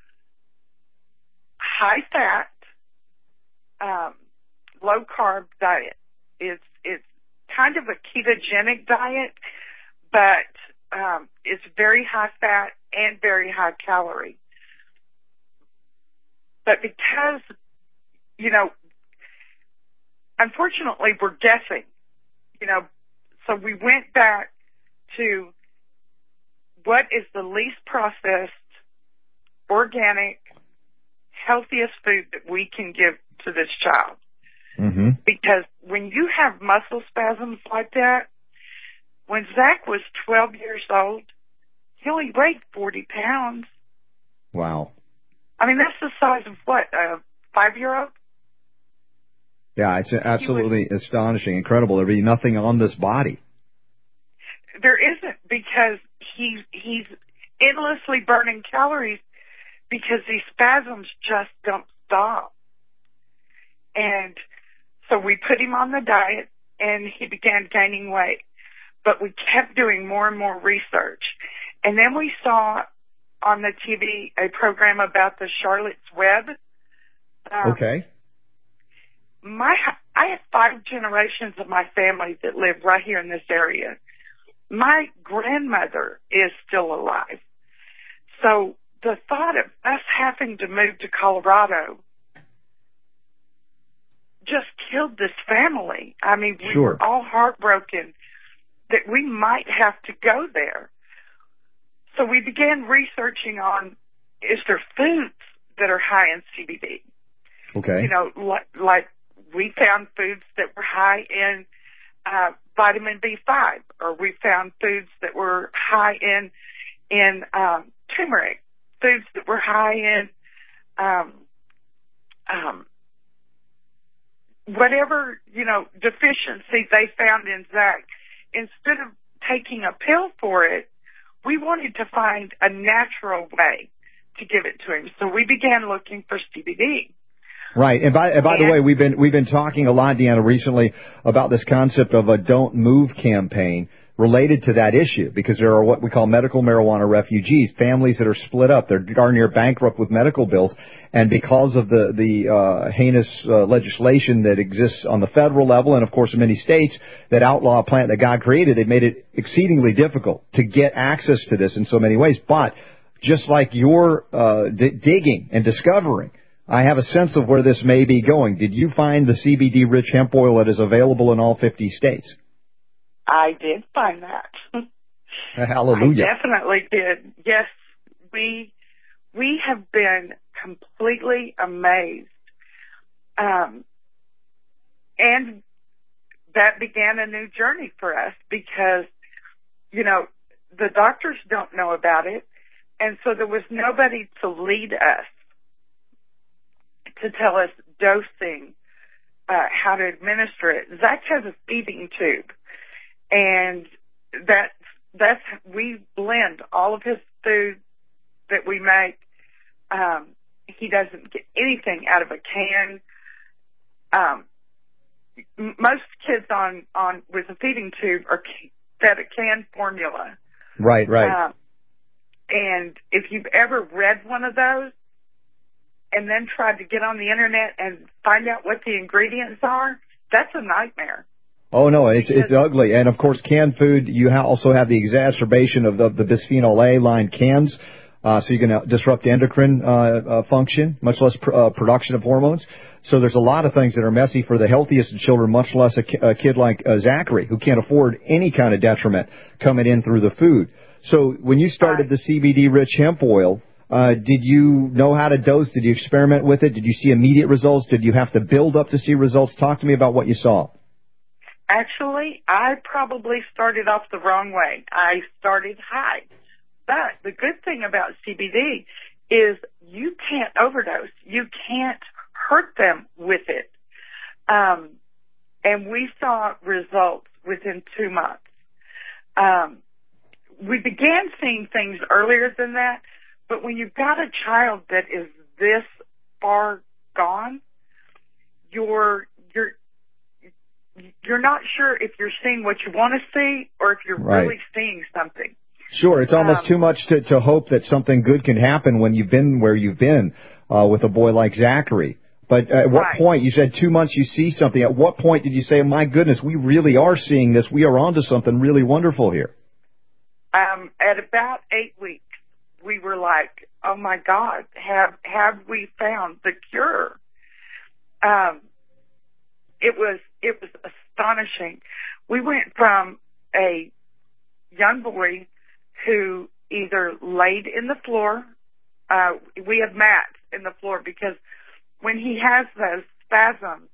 high-fat, um, low-carb diet. It's it's kind of a ketogenic diet, but um, it's very high-fat and very high-calorie. But because, you know, unfortunately, we're guessing, you know, so we went back to what is the least processed, organic, healthiest food that we can give to this child. Mm-hmm. Because when you have muscle spasms like that, when Zach was twelve years old, he only weighed forty pounds. Wow. I mean, that's the size of what, a five-year-old? Yeah, it's absolutely astonishing, incredible. There'd be nothing on this body. There isn't, because he, he's endlessly burning calories because these spasms just don't stop. And so we put him on the diet, and he began gaining weight. But we kept doing more and more research. And then we saw on the T V a program about the Charlotte's Web. Um, okay. My, I have five generations of my family that live right here in this area. my grandmother is still alive. So the thought of us having to move to Colorado just killed this family. I mean, we Sure. were all heartbroken that we might have to go there. So we began researching on, is there foods that are high in C B D? Okay. You know, like, like we found foods that were high in uh, vitamin B five, or we found foods that were high in in um, turmeric, foods that were high in um, um, whatever, you know, deficiency they found in Zach. Instead of taking a pill for it, we wanted to find a natural way to give it to him. So we began looking for C B D. Right, and by and by the way, we've been we've been talking a lot, Deanna, recently about this concept of a "Don't Move" campaign related to that issue, because there are what we call medical marijuana refugees, families that are split up, they're darn near bankrupt with medical bills, and because of the the uh, heinous uh, legislation that exists on the federal level, and of course in many states that outlaw a plant that God created, they've made it exceedingly difficult to get access to this in so many ways. But just like your uh, d- digging and discovering, I have a sense of where this may be going. Did you find the C B D-rich hemp oil that is available in all fifty states? I did find that. Hallelujah. I definitely did. Yes, we we have been completely amazed. Um, and that began a new journey for us because, you know, the doctors don't know about it, and so there was nobody to lead us, to tell us dosing, uh, how to administer it. Zach has a feeding tube, and that that's we blend all of his food that we make. Um, he doesn't get anything out of a can. Um, m- most kids on on with a feeding tube are fed a canned formula. Right, right. Um, and if you've ever read one of those, and then tried to get on the internet and find out what the ingredients are, that's a nightmare. Oh, no, it's it's ugly. And, of course, canned food, you ha- also have the exacerbation of the, the bisphenol A line cans, uh, so you can uh, disrupt endocrine uh, uh, function, much less pr- uh, production of hormones. So there's a lot of things that are messy for the healthiest of children, much less a, ki- a kid like uh, Zachary, who can't afford any kind of detriment coming in through the food. So when you started the C B D-rich hemp oil, Uh, did you know how to dose? Did you experiment with it? Did you see immediate results? Did you have to build up to see results? Talk to me about what you saw. Actually, I probably started off the wrong way. I started high. But the good thing about C B D is you can't overdose. You can't hurt them with it. Um, and we saw results within two months. Um, we began seeing things earlier than that. But when you've got a child that is this far gone, you're you're you're not sure if you're seeing what you want to see or if you're Right. really seeing something. Sure, it's almost Um, too much to, to hope that something good can happen when you've been where you've been uh, with a boy like Zachary. But at what Right. point, you said two months you see something, at what point did you say, my goodness, we really are seeing this, we are onto something really wonderful here? Um, at about eight weeks, we were like, oh my God, have have we found the cure? Um, it was it was astonishing. We went from a young boy who either laid in the floor, uh, we have mats in the floor because when he has those spasms,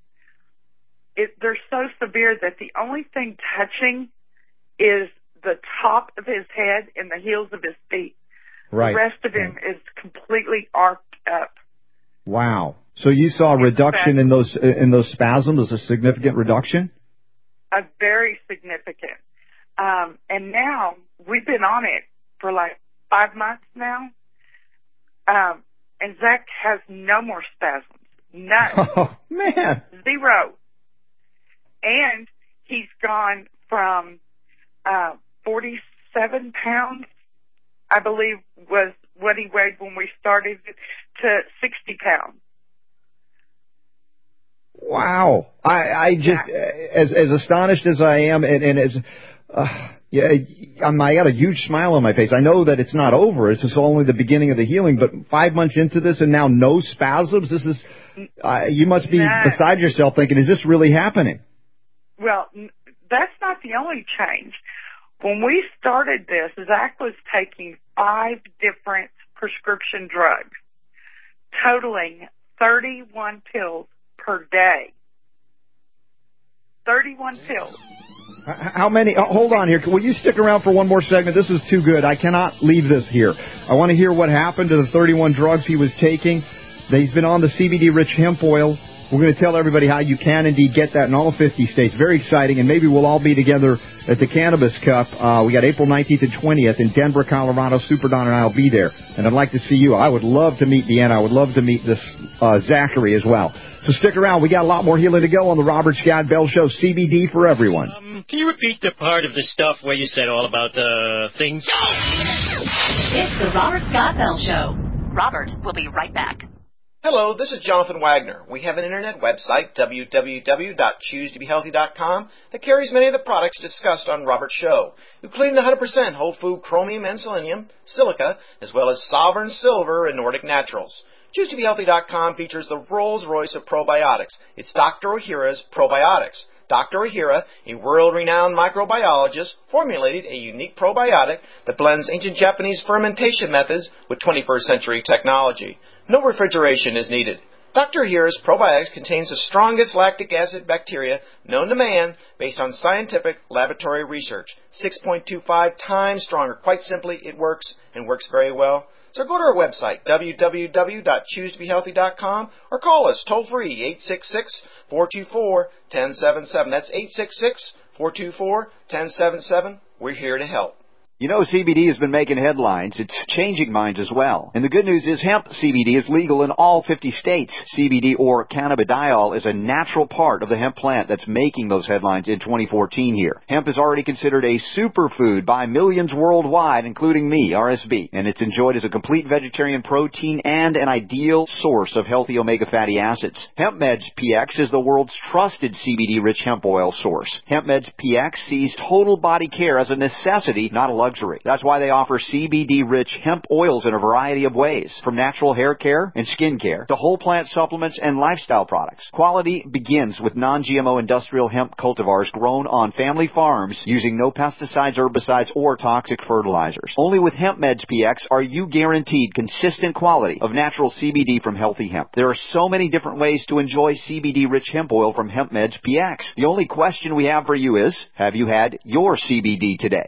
it, they're so severe that the only thing touching is the top of his head and the heels of his feet. Right. The rest of him is completely arched up. Wow. So you saw a reduction in those in those spasms, a significant reduction? A very significant. Um, and now we've been on it for like five months now. Um, and Zach has no more spasms. None. Oh, man. Zero. And he's gone from uh, forty-seven pounds, I believe was what he weighed when we started, to sixty pounds. Wow. I, I just, Yeah. as as astonished as I am, and, and as, uh, Yeah, I'm, I got a huge smile on my face. I know that it's not over. This is only the beginning of the healing, but five months into this and now no spasms? This is, uh, you must be no. beside yourself thinking, is this really happening? Well, that's not the only change. When we started this, Zach was taking five different prescription drugs, totaling thirty-one pills per day. thirty-one pills. How many? Oh, hold on here. Will you stick around for one more segment? This is too good. I cannot leave this here. I want to hear what happened to the thirty-one drugs he was taking. He's been on the C B D-rich hemp oil. We're going to tell everybody how you can indeed get that in all fifty states. Very exciting, and maybe we'll all be together at the Cannabis Cup. Uh, we got April nineteenth and twentieth in Denver, Colorado. Super Don and I will be there, and I'd like to see you. I would love to meet Deanna. I would love to meet this uh, Zachary as well. So stick around. We got a lot more healing to go on the Robert Scott Bell Show. C B D for everyone. Um, can you repeat the part of the stuff where you said all about the uh, things? It's the Robert Scott Bell Show. Robert will be right back. Hello, this is Jonathan Wagner. We have an internet website, w w w dot choose to be healthy dot com, that carries many of the products discussed on Robert's show, including one hundred percent whole food chromium and selenium, silica, as well as Sovereign Silver and Nordic Naturals. choose to be healthy dot com features the Rolls-Royce of probiotics. It's Doctor Ohhira's Probiotics. Doctor Ohhira, a world-renowned microbiologist, formulated a unique probiotic that blends ancient Japanese fermentation methods with twenty-first century technology. No refrigeration is needed. Doctor Ohhira's Probiotics contains the strongest lactic acid bacteria known to man based on scientific laboratory research. six point two five times stronger. Quite simply, it works and works very well. So go to our website, w w w dot choose to be healthy dot com, or call us toll-free, eight six six, four two four, one zero seven seven. That's eight six six, four two four, one zero seven seven. We're here to help. You know, C B D has been making headlines. It's changing minds as well. And the good news is hemp C B D is legal in all fifty states. C B D, or cannabidiol, is a natural part of the hemp plant that's making those headlines in twenty fourteen here. Hemp is already considered a superfood by millions worldwide, including me, R S B. And it's enjoyed as a complete vegetarian protein and an ideal source of healthy omega fatty acids. HempMeds P X is the world's trusted C B D-rich hemp oil source. HempMeds P X sees total body care as a necessity, not a luxury. That's why they offer C B D-rich hemp oils in a variety of ways, from natural hair care and skin care to whole plant supplements and lifestyle products. Quality begins with non G M O industrial hemp cultivars grown on family farms using no pesticides, herbicides, or toxic fertilizers. Only with HempMeds P X are you guaranteed consistent quality of natural C B D from healthy hemp. There are so many different ways to enjoy C B D-rich hemp oil from HempMeds P X. The only question we have for you is, have you had your C B D today?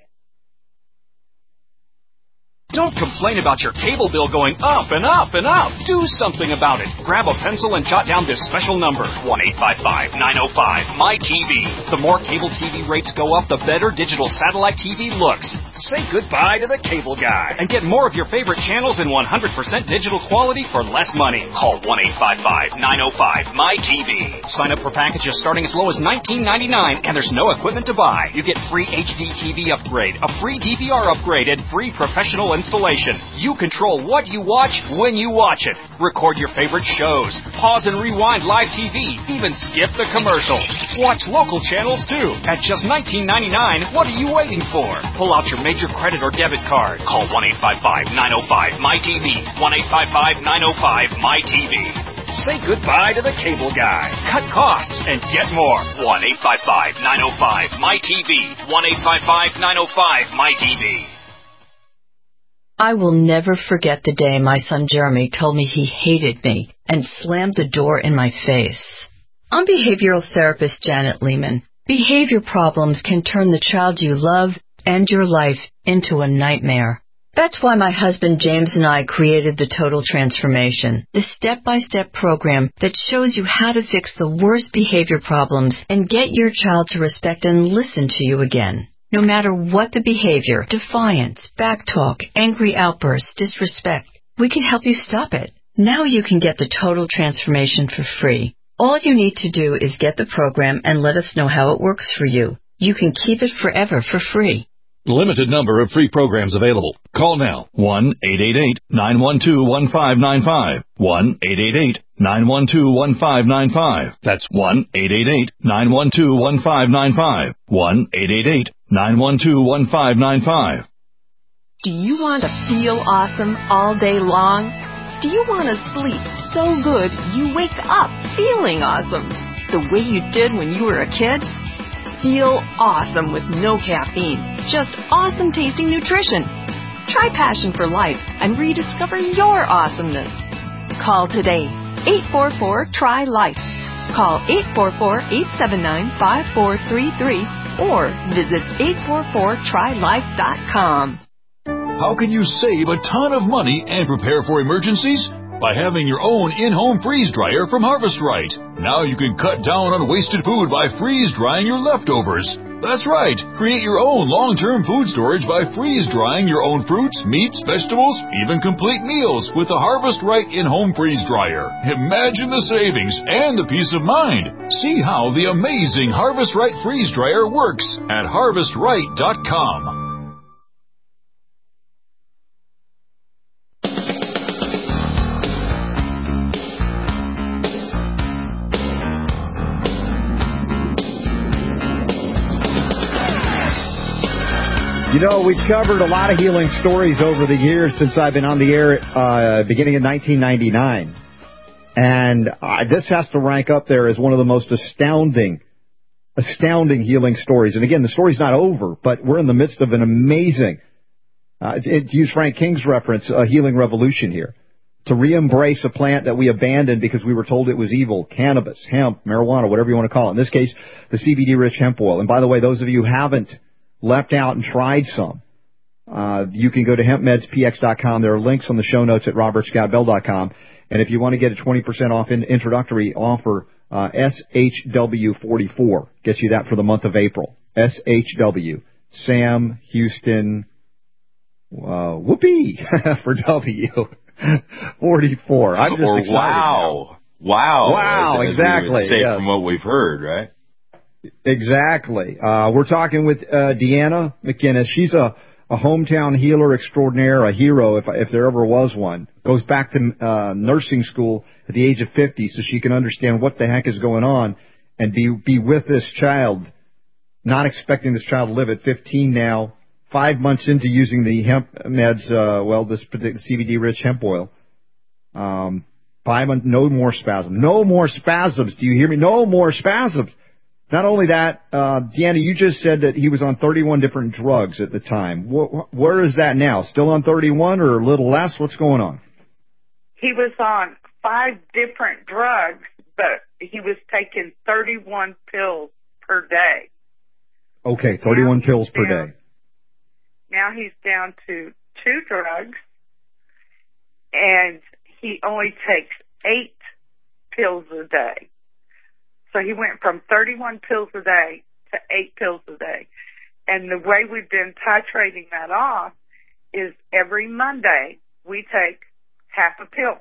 Don't complain about your cable bill going up and up and up. Do something about it. Grab a pencil and jot down this special number, one eight five five, nine oh five, M Y T V. The more cable T V rates go up, the better digital satellite T V looks. Say goodbye to the cable guy and get more of your favorite channels in one hundred percent digital quality for less money. Call one eight five five, nine oh five, M Y T V. Sign up for packages starting as low as nineteen ninety-nine, and there's no equipment to buy. You get free H D T V upgrade, a free D V R upgrade, and free professional installation. You control what you watch when you watch it. Record your favorite shows. Pause and rewind live T V. Even skip the commercials. Watch local channels too. At just nineteen ninety-nine, what are you waiting for? Pull out your major credit or debit card. Call one eight five five, nine oh five, M Y T V. one eight five five, nine oh five, M Y T V. Say goodbye to the cable guy. Cut costs and get more. one eight five five, nine oh five, M Y T V. one eight five five, nine oh five, M Y T V. I will never forget the day my son Jeremy told me he hated me and slammed the door in my face. I'm behavioral therapist Janet Lehman. Behavior problems can turn the child you love and your life into a nightmare. That's why my husband James and I created the Total Transformation, the step-by-step program that shows you how to fix the worst behavior problems and get your child to respect and listen to you again. No matter what the behavior, defiance, backtalk, angry outbursts, disrespect, we can help you stop it. Now you can get the Total Transformation for free. All you need to do is get the program and let us know how it works for you. You can keep it forever for free. Limited number of free programs available. Call now, one eight eight eight, nine one two, one five nine five, one eight eight eight, nine one two, one five nine five. That's one eight eight eight, nine one two, one five nine five, one eight eight eight, nine one two, one five nine five. Do you want to feel awesome all day long? Do you want to sleep so good you wake up feeling awesome, the way you did when you were a kid? Feel awesome with no caffeine, just awesome tasting nutrition. Try Passion for Life and rediscover your awesomeness. Call today, eight four four, T R Y, LIFE. Call eight four four, eight seven nine, five four three three or visit eight four four try life dot com. How can you save a ton of money and prepare for emergencies? By having your own in-home freeze dryer from Harvest Right. Now you can cut down on wasted food by freeze drying your leftovers. That's right. Create your own long-term food storage by freeze drying your own fruits, meats, vegetables, even complete meals with the Harvest Right in-home freeze dryer. Imagine the savings and the peace of mind. See how the amazing Harvest Right freeze dryer works at harvest right dot com. You know, we've covered a lot of healing stories over the years since I've been on the air, uh, beginning in nineteen ninety-nine. And uh, this has to rank up there as one of the most astounding, astounding healing stories. And again, the story's not over, but we're in the midst of an amazing, uh, to use Frank King's reference, a healing revolution here. To re-embrace a plant that we abandoned because we were told it was evil, cannabis, hemp, marijuana, whatever you want to call it. In this case, the C B D-rich hemp oil. And by the way, those of you who haven't leapt out and tried some, uh, you can go to hemp meds p x dot com. There are links on the show notes at robert scott bell dot com. And if you want to get a twenty percent off in introductory offer, uh, S H W forty-four gets you that for the month of April. S H W. Sam Houston, uh, whoopee for W. forty-four. I'm just or excited wow. now. Wow. Wow, as, as exactly. we would say yes. from what we've heard, right? Exactly. Uh, we're talking with uh, Deanna McInnes. She's a, a hometown healer extraordinaire, a hero if if there ever was one. Goes back to uh, nursing school at the age of fifty so she can understand what the heck is going on and be be with this child, not expecting this child to live at fifteen now, five months into using the hemp meds, uh, well, this particular C B D-rich hemp oil. Um, five months, no more spasms. No more spasms. Do you hear me? No more spasms. Not only that, uh, Deanna, you just said that he was on thirty-one different drugs at the time. Wh- where is that now? Still on thirty-one or a little less? What's going on? He was on five different drugs, but he was taking thirty-one pills per day. Okay, thirty-one pills per down, day. Now he's down to two drugs, and he only takes eight pills a day. So he went from thirty-one pills a day to eight pills a day. And the way we've been titrating that off is every Monday we take half a pill.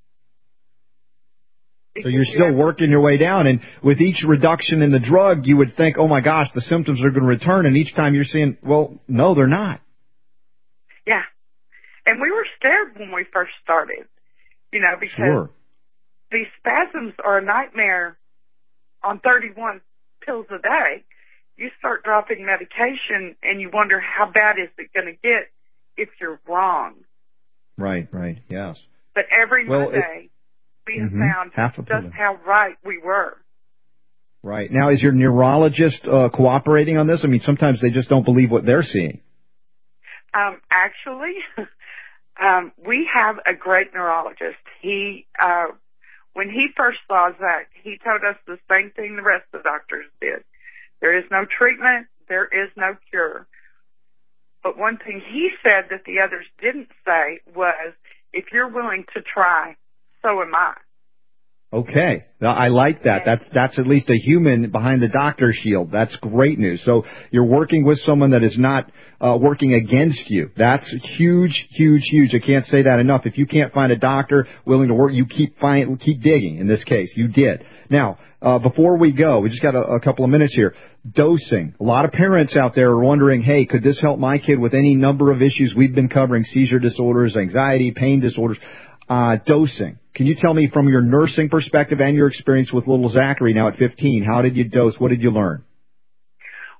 So you're still working your way down, and with each reduction in the drug, you would think, oh my gosh, the symptoms are going to return, and each time you're seeing, well, no, they're not. Yeah. And we were scared when we first started, you know, because sure. these spasms are a nightmare. On thirty-one pills a day, you start dropping medication and you wonder how bad is it going to get if you're wrong. Right, right, yes. But every well, Monday, it, we have mm-hmm, found just pillow. how right we were. Right. Now, is your neurologist uh, cooperating on this? I mean, sometimes they just don't believe what they're seeing. Um, actually, um, we have a great neurologist. He... Uh, When he first saw Zach, he told us the same thing the rest of the doctors did. There is no treatment. There is no cure. But one thing he said that the others didn't say was, if you're willing to try, so am I. Okay. I like that. That's that's at least a human behind the doctor shield. That's great news. So you're working with someone that is not uh, working against you. That's huge, huge, huge. I can't say that enough. If you can't find a doctor willing to work, you keep find, keep digging. In this case, you did. Now, uh, before we go, we just got a, a couple of minutes here. Dosing. A lot of parents out there are wondering, hey, could this help my kid with any number of issues we've been covering, seizure disorders, anxiety, pain disorders, uh, dosing. Can you tell me from your nursing perspective and your experience with little Zachary now at fifteen, how did you dose? What did you learn?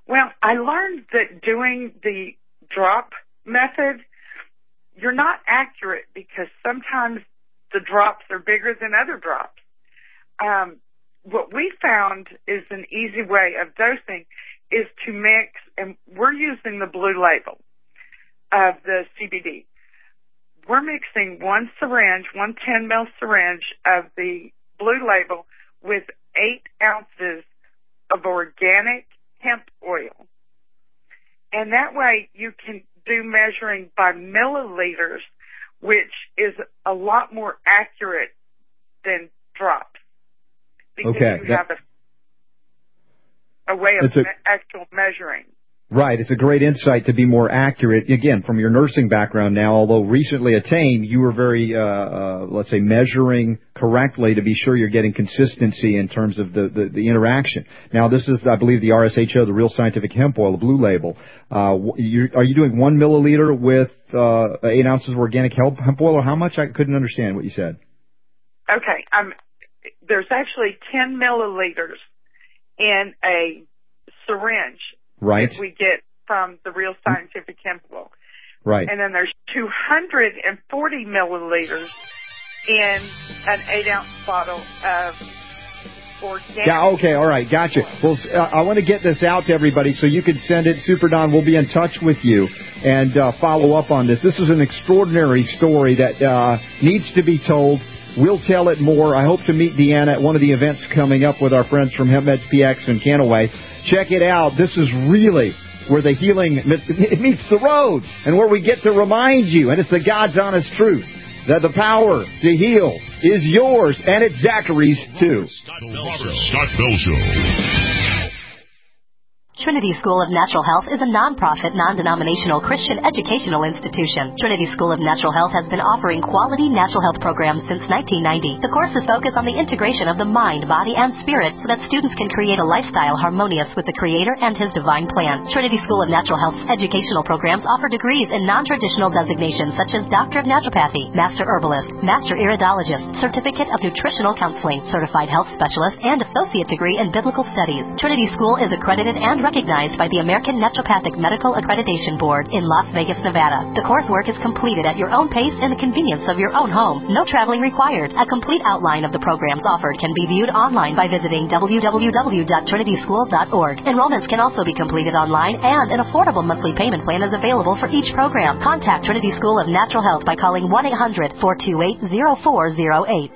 Well, I learned that doing the drop method, you're not accurate because sometimes the drops are bigger than other drops. Um, what we found is an easy way of dosing is to mix, and we're using the blue label of the C B D. We're mixing one syringe, one ten mil syringe of the blue label with eight ounces of organic hemp oil. And that way you can do measuring by milliliters, which is a lot more accurate than drops. Because okay. you have a, a way of a, me- actual measuring. Right. It's a great insight to be more accurate. Again, from your nursing background now, although recently attained, you were very, uh, uh, let's say, measuring correctly to be sure you're getting consistency in terms of the, the, the interaction. Now, this is, I believe, the R S H O, the Real Scientific Hemp Oil, the blue label. Uh, you, are you doing one milliliter with uh, eight ounces of organic hemp, hemp oil, or how much? I couldn't understand what you said. Okay. Um, there's actually ten milliliters in a syringe. Right. That we get from the Real Scientific Hemp Oil. Right. And then there's two hundred forty milliliters in an eight ounce bottle of organic. Yeah, okay, all right, gotcha. Well, uh, I want to get this out to everybody so you can send it. Super Don will be in touch with you and uh, follow up on this. This is an extraordinary story that uh, needs to be told. We'll tell it more. I hope to meet Deanna at one of the events coming up with our friends from HempMeds P X and Canaway. Check it out. This is really where the healing it meets the road and where we get to remind you, and it's the God's honest truth, that the power to heal is yours, and it's Zachary's too. The Robert Scott Bell Show. Trinity School of Natural Health is a non-profit, non-denominational Christian educational institution. Trinity School of Natural Health has been offering quality natural health programs since nineteen ninety. The courses focus on the integration of the mind, body, and spirit so that students can create a lifestyle harmonious with the Creator and His divine plan. Trinity School of Natural Health's educational programs offer degrees in non-traditional designations such as Doctor of Naturopathy, Master Herbalist, Master Iridologist, Certificate of Nutritional Counseling, Certified Health Specialist, and Associate Degree in Biblical Studies. Trinity School is accredited and recognized by the American Naturopathic Medical Accreditation Board in Las Vegas, Nevada. The coursework is completed at your own pace in the convenience of your own home. No traveling required. A complete outline of the programs offered can be viewed online by visiting w w w dot trinity school dot org. Enrollments can also be completed online, and an affordable monthly payment plan is available for each program. Contact Trinity School of Natural Health by calling one eight hundred, four two eight, zero four zero eight.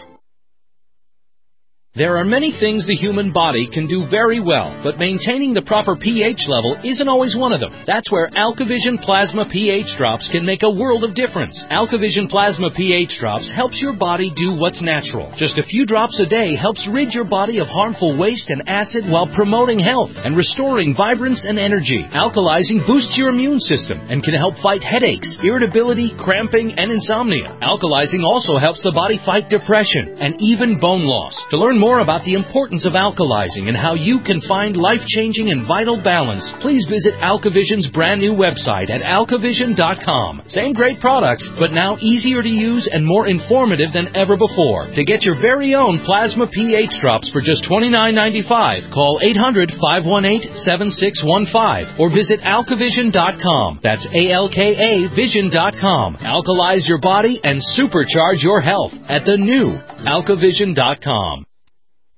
There are many things the human body can do very well, but maintaining the proper pH level isn't always one of them. That's where AlkaVision Plasma pH Drops can make a world of difference. AlkaVision Plasma pH Drops helps your body do what's natural. Just a few drops a day helps rid your body of harmful waste and acid while promoting health and restoring vibrance and energy. Alkalizing boosts your immune system and can help fight headaches, irritability, cramping, and insomnia. Alkalizing also helps the body fight depression and even bone loss. To learn more about the importance of alkalizing and how you can find life-changing and vital balance, please visit AlkaVision's brand new website at alkavision dot com. Same great products, but now easier to use and more informative than ever before. To get your very own Plasma pH Drops for just twenty-nine ninety-five, call eight hundred, five one eight, seven six one five or visit alkavision dot com. That's A L K A vision dot com. Alkalize your body and supercharge your health at the new alkavision dot com.